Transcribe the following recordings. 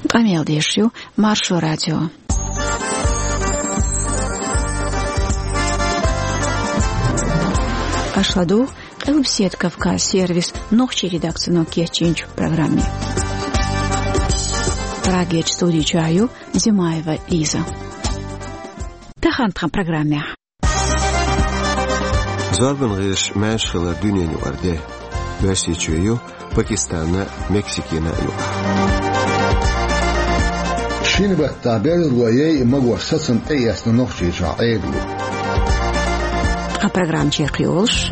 Камел Дешью, Маршо Радио. Ашладу, Элбсет Кавказ сервис, ногчи редакцию Кечинч в программе. Рагеч студии Чаю, Зимаева Лиза. Тахантхан программе. Зорбан гыш мәшхилар дөньяны варде. Вәсичую Пакистана, Мексикина юга. شين بتعبير الوياي مجوسسن أي أسنوخشي شعيبلو. программ Черкиолш.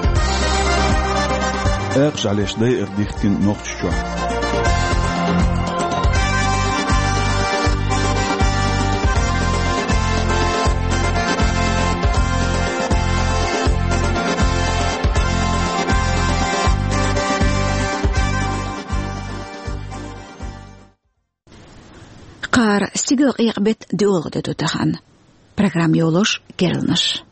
أقش عليش دايق ديختين نوخشوا. قار استيقاق يقبت دولغة تتخان программ يولوش كيرلنش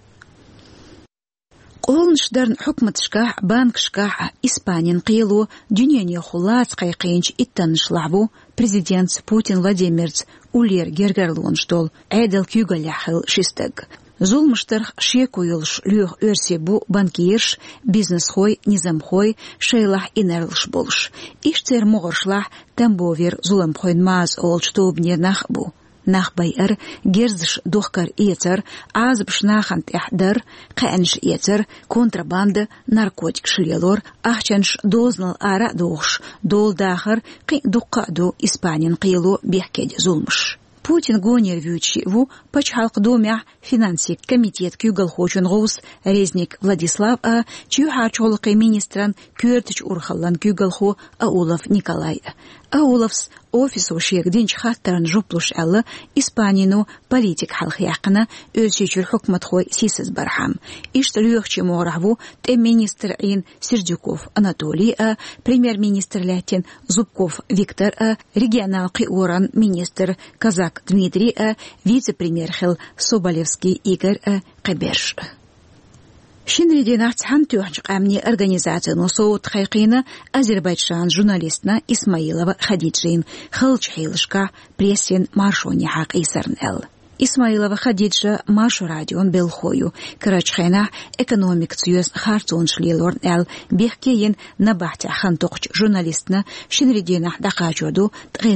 قولنش درن حكمة شكاح بانك شكاح إسبانيا قيلو دنيانيا خلاص قيقينش إتنش لعبو президент Путин Владимирц улер гергарлунш дол айдал кюгаляхыл шистег Зулмыштырх шекуйлш люх өрсебу банкирш, бизнес-хой, низам-хой, шейлах инерлш болш. Иштер могоршлах тамбовер зуламхойн маз олчтобнер нахбу. Нахбайер герзш дохкар иецер, азбш нахант яхдар, қэнш иецер, контрабанда, наркотик шлелор, ахчанш дознал ара дохш, дол дахар, қи духкаду Испанин қилу бехкед зулмш. Путин гонер вючиву пачхалк домя финансик комитет кюгал хочун гоус резник Владислав чюха чолкы министран кюртич урхаллан кюгал хо Аулов Николай. Ауловс офису шегдинч хаттаран жуплуш аллы Испанину политик халхы яқына өзчечүр хөкмат хой сисіз бархам. Иштілюхчі моғраву те министр ин Сердюков Анатолий, премьер-министр Лятин Зубков Виктор, регионал Қиоран министр Казак Дмитрий, вице-премьер Хил Соболевский Игорь Каберш. Шинредина цхантюхч амни организацияну соут хайқина Азербайджан журналистна Исмаилова Хадиджин хылчхилшка прессин маршони хақ исарнел. Исмаилова Хадиджа Маршо радион белхою Карачхайна экономик цюес хартун шлилорн эл бехкейн набахтя хантоқч журналистна Шинредина дақачоду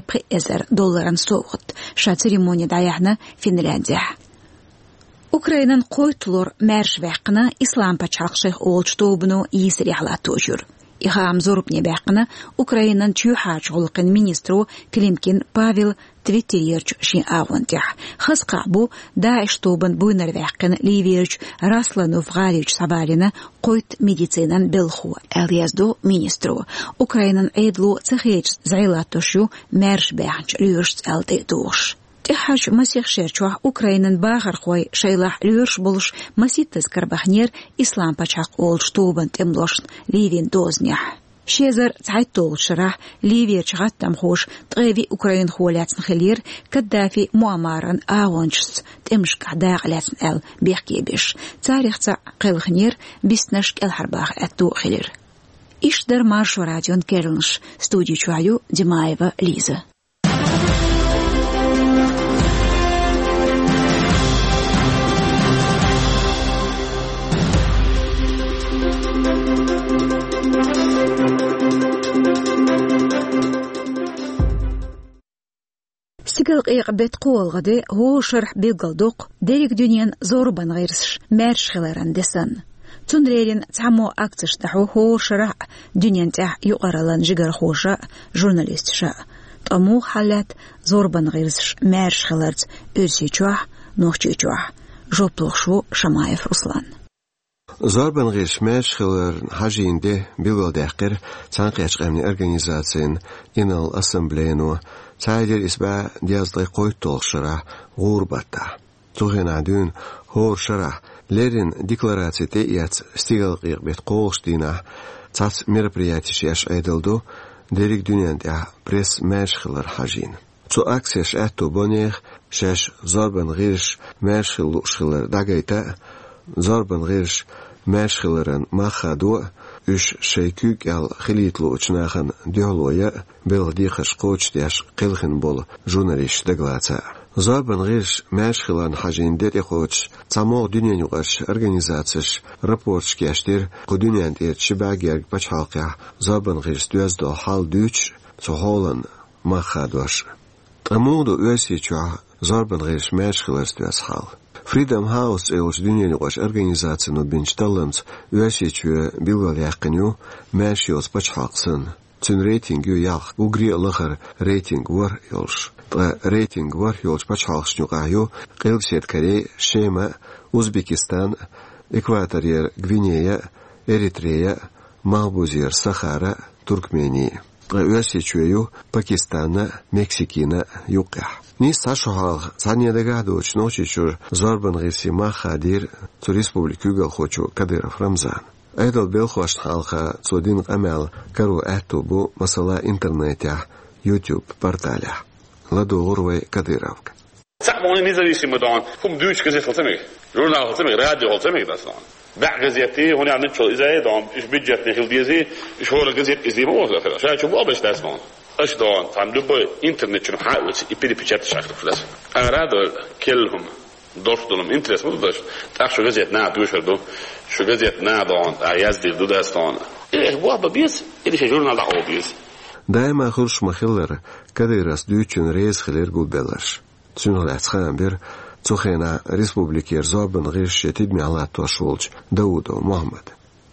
$3 соғыт. Ша церемония даяхна Финляндия. Украинан қойтылор мәрш вәқіна ислам пачақшық олчтобыну есір яғлату жүр. Ихам зорупне вәқіна Украинан чүйхач олқын министру Климкин Павел Твиттерерч шин авантях. Хысқа бұ дайштобын бұйнар вәқін Ливерч Расланов Ғалич Сабалина қойт медицинан білху әлязду министру. Украинан әйдлу цехеч зайлатушу мәрш бәқінч лүйірш әлді дуғш. Тихач масих шерчуах Украинан бағар хой шайлах лүйірш болуш маситтыз карбахнер ислам пачақ олш тобын темлошн ливен дознях. Шезар цайт толшырах ливер чағаттам хош тғеви Украин холяцын хилер Каддафи Муамаран ауанчс темшка дағляцын әл бехкебеш. Царихца қылхнер биснашк әлхарбақ әтту хилер. Ишдар Маршо радион Керлнш, студию Чуаю Димаева Лиза. Стигалк иqbet qo'lg'ide ho sharh begaldoq derek dunyan zorban g'irsh mersh khilaran desan. Tunrerin tamo aktishda ho sharh dunyan tah yuqaralan jigar xo'sha jurnalistша. Tamu halat zorban g'irsh mersh khilarz o'zichwa no'chchwa. Jopluxshu Shamayev Ruslan. Zorban g'irsh mersh khilar hajinde begaldoqir tanqiyachqamni organizatsiyan inal assembleenu Цайдер изба диаздай қойтол шыра ғурбата. Тұғына дүн хор шыра. Лерин декларацияте яц стигал қиғбет қолштина цац мероприятие яш айдылду дерек дүнянда пресс мәшхилар хажин. Цу аксияш әтту бонех шаш зорбан ғирш мәшхил лушхилар дагайта зорбан ғирш мәшхиларан махаду üç şeykük al xilitlu uçnaxan dioloya beldiğaş qoçdiyaş qilxin bol jurnalist deglaca. Zaben giriş meşxilan hajindet qoç samo dünyanıgaş organizatsiyaş raport geçtir qudunyan der çibager paçhalqa zaben giriş düzdo hal düç çoğolan maxadoş. Amudu ösiçü zaben giriş meşxilas düz hal. Freedom House elç dünyanıgaş organizasyonu binçtalams ösiçü bilgal yaqınyu meşyos paçhalqsın. Tün reytingü yaq ugri lahar reyting var yolş. Reyting var yolç paçhalqşnuqayu qilset Korey, Şema, Uzbekistan, Ekvatoriyer Gvineya, Eritreya, Malbuziyer Sahara, Turkmeniya. Ösiçüyu Pakistana, Meksikina yuqah. Ni saşohal saniyadaga doç noçiçur zorban gisi mahadir tu respubliku galxoçu Kadyrov Ramzan. Aydal belxoş halqa sodin amal karu atubu masala internetya YouTube portaля. Ладогорвай Кадыровка. تعمل نزليسي مدان هم دوش كذا خلتمي جورنال خلتمي راديو خلتمي داستان بعد غزيتي هون عم نشوف إذا دام إيش بيجتني خل ديزي إيش هو الغزيت إزدي ما وصل كذا شايف شو بابش داستان إيش دان تعمل دبي إنترنت شنو حاول يبيد بيجت شكل فلس أرادوا كلهم دوشتلهم إنترنت مو دوش تعرف شو غزيت نا دوش هردو شو غزيت نا دان عيازدي دو داستان إيش بابا بيز إيش جورنال دعوة بيز دائما خرش مخلر Kadyrov düçün reis xiler gulbelaş. Çünlatsxan bir Çoxena Respubliker Zaben gırşetid mialat toşulç Davudov Muhammed.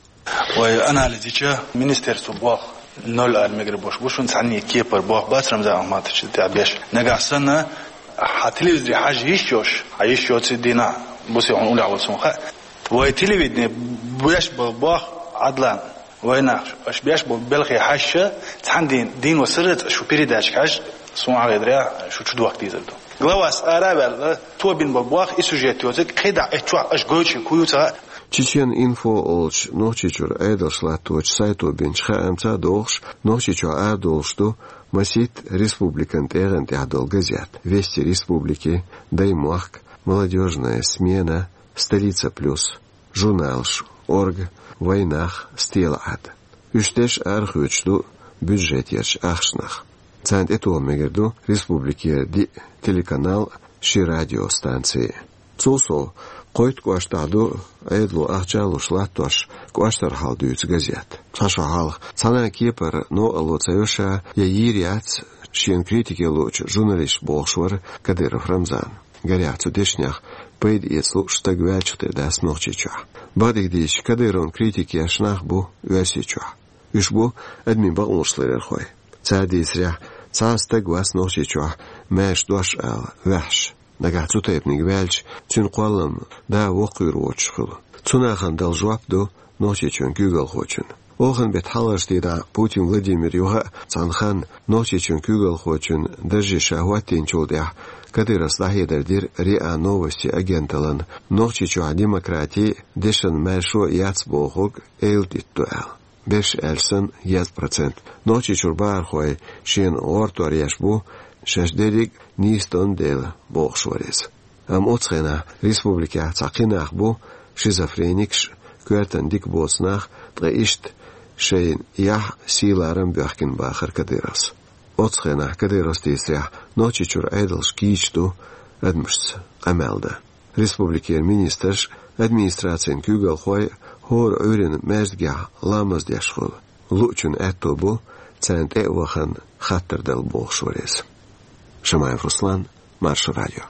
Ve analiziçe ministerstvo boğ nol almegri boş boşun sani keper boğ basram za ahmatçı tabiş. Nagasana hatilizri hajiş yoş. Hajiş yoş dina bosi on ula olsun ha. Ve televidne boş boğ adlan ويناش اش بياش بلغي حاشه عندي دين وسرت شو بريداش كاش سون غيدرا شو تشدو وقت يزلدو غواس ارابل تو بين بواخ اسوجيتوزك قيدا اتوا اش غوچي كويوتا Чечен инфо олч ночичур айдашлаточ сайту бинчха амца долш ночичу адолшту масит республикант эрент ядол газет Вести Республики Даймахк Молодежная смена Столица плюс Журналш Орг Войнах стелад. Үштеш архучду бюджет яш ахшнах. Цанд этого мегерду республики ди телеканал ши радиостанции. Цусо қойт куаштаду айдлу ахчалу шлаттош куаштар халдуюц газет. Шаша халық цана кепар но алоцаюша яириац шиен критики луч журналист болшвар Кадыров Рамзан. Горяцу дешнях пейд ецлу штагвячты дас нохчича. Бадигдиш Кадырон критики ашнах бу уасича. Ишбу админ баглушлер хой. Цадисря цастагвас нохчича мэш дош ал ваш. Нагацу тайпник вэлч цун қуалам да оқуйруоч хыл. Цунахан дал жуапду нохчичон гюгал хочун. Охан бет халаштида Путин Владимир Юга цанхан нохчичон гюгал хочун даже шахватин чулдя. Кадыров слахидердир РИА Новости агенталан нохчичу демократии дешен мэшо яцбохуг эйлдиттуэл. Беш эльсэн 100%. Нохчичур бархой шин ортуар яшбу шашдерик нистон дел бохшварез. Ам оцхена республика цақинах бу шизофреникш квертен дик боцнах тгаишт шейн ях силарам бяхкин бахар Кадыровс. Оцхена Кадыров стисря ночичур айдалш кичту адмшс амалда. Республикер министрш администрациян күгал хой хор өрен мәздгя ламаз дяшхол. Лучун әттобу цент эвахан хаттырдал болшварез. Шамаев Руслан, Марш радио.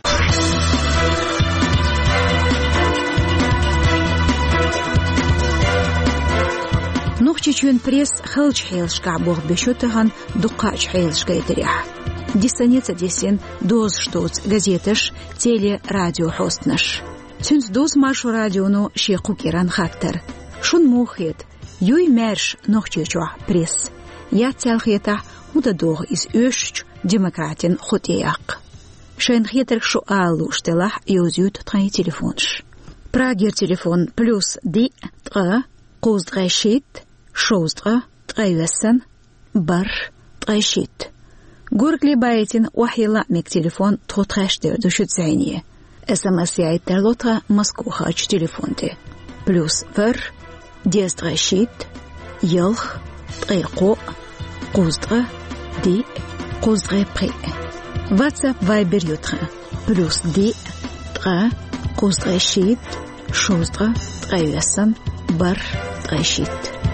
Нухчичун пресс хылч хейлшка бог бешутахан дукач хейлшка итерях. Дистаница десен доз штоц газеташ теле радио хостнаш. Цюнс доз Маршу радиону шеку керан хаттер. Шун мухет юй мерш нухчичуа пресс. Я цялхета уда дог из öшч демократин хотеяк. Шен хетер шу алу штелах юзют тхай телефонш. Прагер телефон плюс ди тра qozdğaşit şozdğa tğayvesan bar tğaşit. Gurgli baytin wahila mek telefon totğaşder düşüt zayniye. SMS yaytlar lotra Moskva telefon de. Plus var dizdğaşit يلخ تقيقو قوزدغ دي قوزدغ بري واتساب فايبر يوتخ بلوس دي تغا قوزدغ شيت شوزدغ تغيسن بر تغيشيت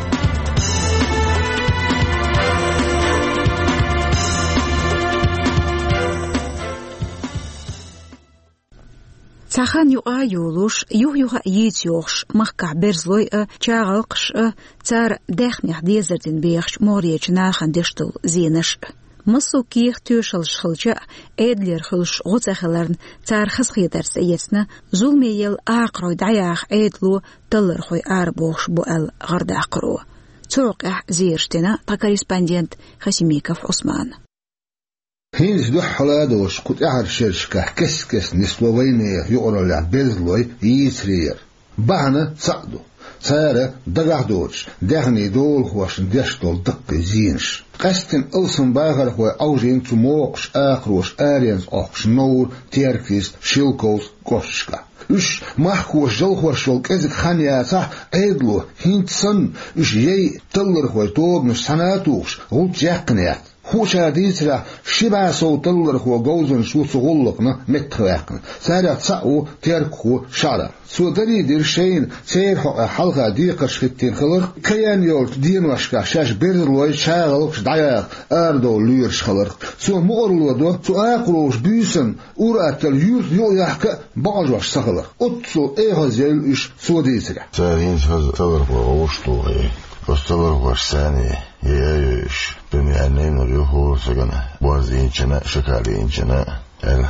تاخان يوغا يولوش يوغا يتيوغش مخكع برزلوي تشاغلقش تار داخنيخ ديزردين بيخش موريج ناخن ديشتل زينش مصو كيخ توشلش خلجا ادلير خلش غوتاخلرن تار خسخيدر سيتنا زولميل اقرو دعياخ ادلو تلر خوي اربوخش بوال غرد اقرو توقع زيرشتنا تاكاريسباندينت خسيميكف عثمان هينز دو حلادوش كنت شرشكه كس نسلوينيه يقرأ لعبزلوي يسرير بعنا صعدو سارة دقعدوش دغني دول خوش ديشتول دق زينش قستن ألسن باغر خوي أوجين تموقش آخروش آرينز أخش نور تيركيز شيلكوز كوشكا إش محكوش جلخور شولك إزك خانياتا عيدلو هينتسن إش يي تلر خوي طوب مش سناتوش غلط جاقنيات خوشا ديسرا شبا سو تلر خو غوزن شو سغلقنا متخواقنا سارع تساقو تيركو شارع سو دري دير شين سير حلقة ديقش خطين خلق كيان يولت دين واشكا شاش بيرلوي شاغلقش دعياق اردو ليرش خلق سو مغرلو دو سو اقروش بيسن اوراتل يور يو يحكا باجوش سخلق اتسو ايها زيل اش سو ديسرا سارين تلر خو غوشتو Осталар варсани, яюш, пенянин рюху сагана, базинчана, шакалинчана.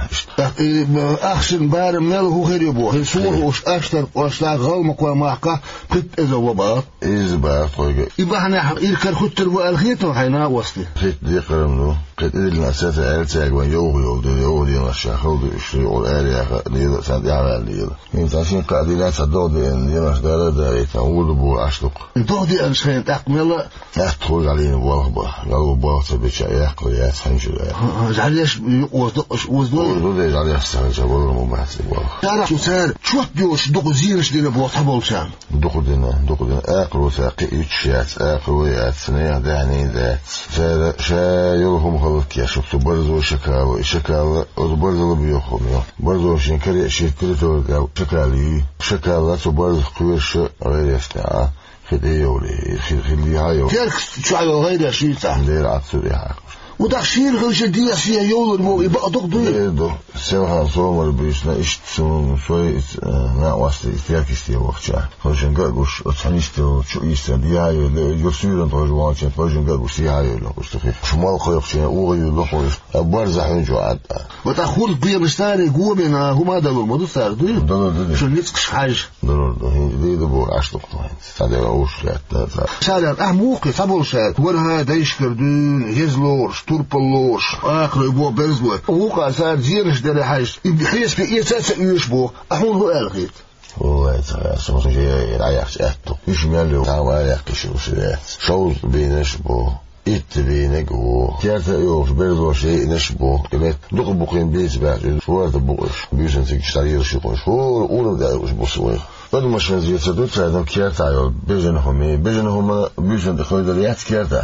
أحسن بار ماله خير يبوه الصور وش أشتر وأشتاق غلمك ومعك قد إذا وباط إزباط طيقة يبقى احنا إلكار خطر والخيط وحينا وصلي خيط دي قرمنو قد إذا الناسات عالتاق وان يوغي نشاخل دي اشتري والآلي ليلة سند يعمل ليلة يمتاشين قادلات صدودي إن يمش دارة داري تنول بو أشتق دودي أنشخين أقمل أتخوز علينا بوالخبا قالوا باطة بيشاياق ويات حنشل زعليش وزدوي عليه السنة والله مو بحث والله تعرف شو صار شو تدوش دق زينش دينا بوطها بولشان دق دينا آخر ثاقي يتشات آخر ويات سنة دعني ذات شا يلهم خلق يا شفتوا برزو شكاوة برزو بيوخم برزو شنكري شكري تورقاو شكالة برز قويش غير يفتعى خدي يولي خلي هايو كيرك شو عيو غير شيطة دير عطوري حاق وتخشير غير دي فيها يولر مو يبقى دقدوي دو سوها صومر بيشنا اشتسون شوي نا واسطة استياكستي وقتها خرجن قرقوش اتحنيستو شو يستديها يرسيرن طوجوان شن خرجن قرقوش سيها يلقوش تخيف شمال خيقشين اوغي يلقوش برزحون جو عد وتأخور بيه مستاري قومنا هما دلو مدو ساردوي دلو شو نتسكش حاجة دلو دي دبو عشتق طوين هذا اوش لات سالر موقي تبول سال ورها دايش كردون هزلورش توربلوش آخر يبو برزلو وقع سال زيرش داري حاجة بحيث بإيساس يشبو أحون هو ألغيت والله سمسون جاي رايح أتو يشمل له تعال يحكيش وسيات شوز بينشبو بينجو كارت يوش برزو شيء نشبو كمان دق بقين بيت بعد فوات بقش بيجن تشتري شيء شو أول ده وش بسوي بعد ما شنزيت سدوت هذا كارت عيال بيجن هم بيجن دخل دريات كارت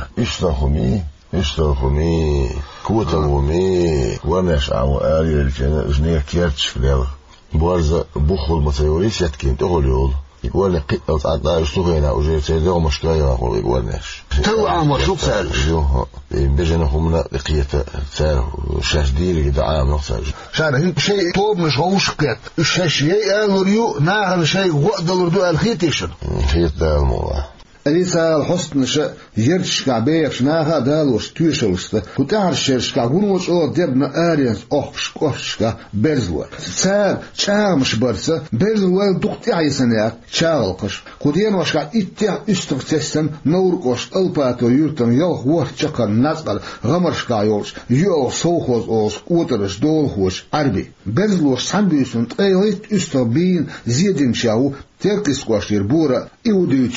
اشتغلوني كوتلوني وناش عو آلي الجنة جنيه كارت شفلال بارزة بخل متيوريش يتكين تقول يقول يقول لك قطعة عطنا اشتغينا وجيت سيداو مشكايا وقول يقول ناش تو عام شو سال يوه بيجنهم من لقية سال شاش ديري دعام نقصر شان شيء طوب مش غوش قيت الشاش قالوا ريو ناغل شيء وقدر دو الخيتيشن خيط ده الموضوع أليسا الحسن شا يرش كعبير شناها دالوش تيشلست وتعرش كعبونوش أو دبنا آرينز أخش برزوة سال شامش برسة برزوة دقت عيسنات شاغلقش قدين وش كع إتيا استغتسن نورقش الباتو يرتن يوخ وقت شقر نزقل غمرش كعيوش يو صوخوز أوس قوترش دولخوش عربي برزلوش سنبيسن تقيلت استغبين زيدين شاو تركس قوش يربورا إوديتش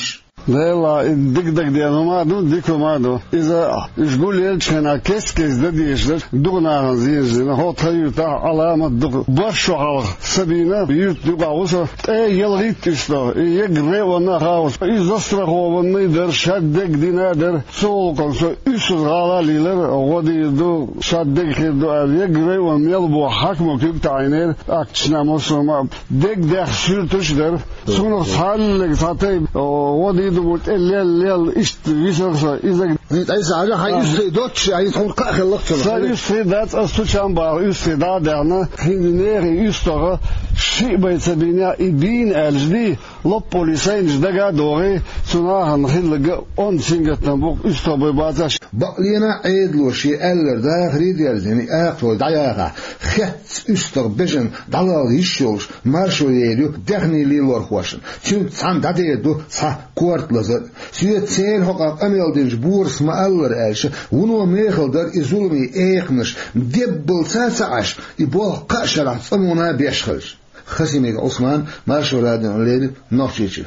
لا دق ديالو ما دو ديكو ما دو إذا يقول يلشنا كيس ده ديشلر دوغنا زين هو تايوتا علامة دوغ برشو على سبينا يوتيوب عوسا يلغيت تشتا يجري وانا خاوس إذا استرخوا ونيدر شدك دينادر سولكم سو يسوس على ليلر ودي دو شدك دو يجري ونيلبو حكمو كيب تعينير أكشنا مصر دق دخ شيرتشدر سونو حالك ساتي ودي دو الليل إشت ويسرسا إذا عايز على هاي دوتش عايز تقول كأخ اللقطة dat als toetsenbaar is daar daarna hinderen is toch shit bij Sabina ibin alsdi lop policijns daga dore sunahan hilge on singet nabuk is toch bij bazash بقلينا عيد لو شي ألر دا خريد يرزيني أخو دعياها خت أستر بجن دلال يشوش مارشو يدو دخني ليلور خوشن شو تسان داديدو صح كورت لزر شو تسين حقا أميل ديش بورس ما ألر ألش ونو ميخل در إزولمي إيقنش دبل ساسعش يبوه قاشرة صمونا بيشخلش خسيميك عثمان مارشو رادن ليل نوشيشي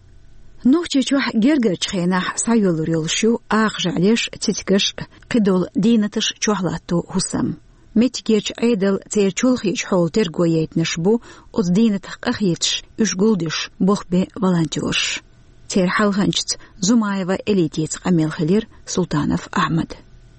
نوختيچوح گرگرچ خينح سايولور يلشو اخجعلش تتكش قدول دينتش چوحلاتو حسم متگيرچ عيدل تير چولخيچ حول ترگويت نشبو از دينتخ اخيتش اشگولدش بوخبي волонтерш تير حلغنچت زومايва элитиц قميلخلير سلطانов احمد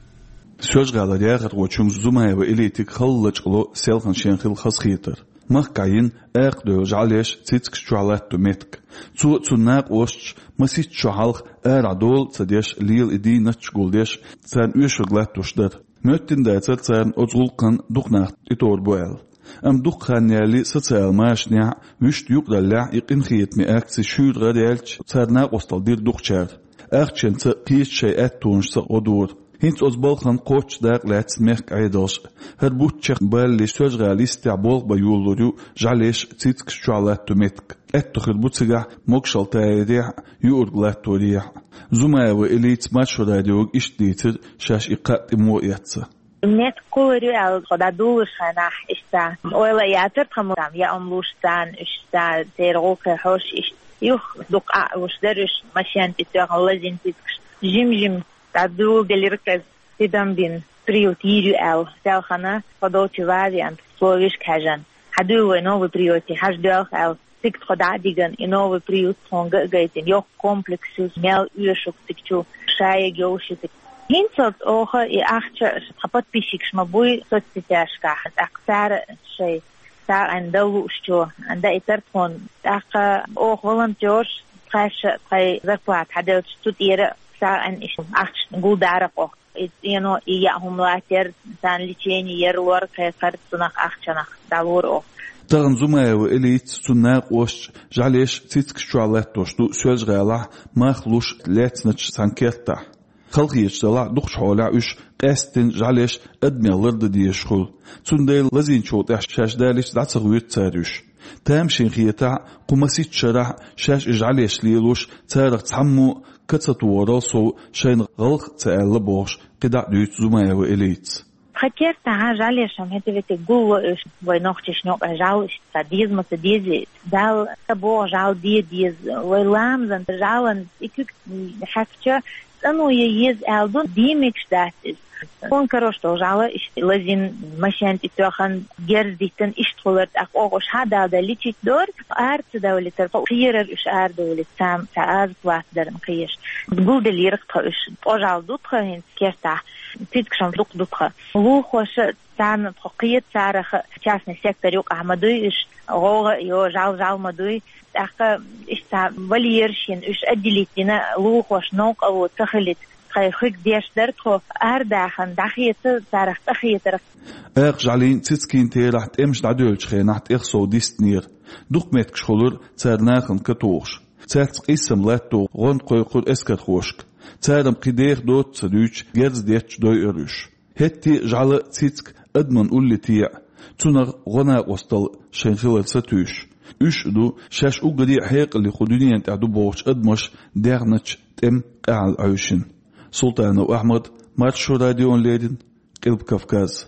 söz galariyat roçum Zumayeва элитик халлачло селхан шенхил хасхитер مخكاين اقدو جعلش تيتكش جعلاتو متك تناق وش مسيت شحالخ ارادول تديش ليل ادي نتشغولدش سان يشغلاتوش در متن دايتر سان ازغلقن دقناخ اتور بوال ام دقخان يالي سوسيال ماشنيا وشت يقدلع يقين خيتمي اكسي شود غدالش سرناق وستالدير دقشار اخچن تقيش شيئات تونش سقودور هنت أزبالخن قوتش داق لاتس ميخ عيداش هر بوتشيخ بالي سوز غاليستع بولغ بيولوريو جعليش تيتك شعلاتو متك اتخذ بوتسيغا موكشال تايديع يورغلاتو ريع زومايوا إليت ماتشو راديوغ إشتيتر شاش إقاط إموئياتسا net kulturell oder durchnach ist da oila yater thamram ya amlustan ist da der roke hosh ist yuh duqa wasderish mashan titaq lazin titq jim da du gelirkes tidam bin prioritiru el selkhana podoti variant slovish kajan hadu novo priority hasdach el tikt khadadigan novo priority honga gaitin yo komplexus mel ushuk tikchu shaye gyoshit Hinzot oge I achtje kapot pishiks maboy sotsitashka hat aksar shay daar en dawusto en da itert kon ak og volunteers kay verplaat hadel studeren daar en is acht goed daar ook ja humlater dan licheni yerlor kay kart nach achtjanach dalor Daran Zumayewa Elit sunaq osh jalesh titsk shualattosh du söz gala makhlush letsnach sanketta خلقيش دلا دخش حولا وش قاستن جعلش أدمي لرد ديشخل تنديل لزين شوط شاش دالش دعت غويت تاريش تامشين خيتا قمسيت شرح شاش جعلش ليلوش تارق تحمو كتسط وراسو شين غلق تقال بوش قدع دويت زومايوا إليت خطير تاع جعلش هم هتبت جوا إيش وينوختش نوع جعلش تديز ما تديز دال تبو جعل ديز ويلام زن جعلن إكيك حفتة أنو ييز ألدون ديمكش داتس كون كروش توجعله إش لازم مشان تتوخن جرديتن إش تقولت أقوش هذا دليل دور أرت دولة ترفع خير إش أرت دولة سام تعاز واحد در مقيش تقول دليل رقة إش توجعل دوتها هن كيرتا تيتكشم دوتها هو خوش تان تقيت تاريخ شافني سيكتور يوق أحمدوي إش غوغ يو جال مدوي أخ إش تا وليرشين إش أدليتنا لو خوش نوق أو تخلت خيخك ديش درتو أرداخن دخيت تاريخ تخيت جعلين تسكين تيرح تمش دعدولش خينحت إخصو ديستنير دوق متكش خلور تارناخن كتوش تارت قيسم لاتو غن قيقود اسكت خوشك تارم قدير دوت سدوش جرز ديتش دوي إرش هتي جعل تسك أدمن أولي تيع تنغ غنا وستل شنخلال ستوش إش دو شاش أقدي حيق اللي خدوني تعدو بوش أدمش دارنش تم قاعد عيشن سلطان وأحمد مارشو راديو ليدن قلب كفكاز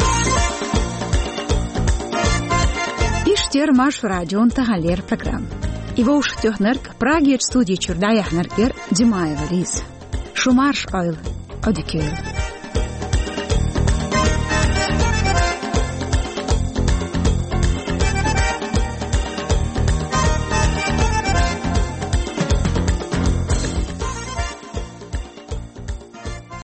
إشتير مارشو راديو تغالير программ Ивоуш тёхнерк Праги студии чурдая хнеркер Димаева Лиз. Шумарш ойл одикел.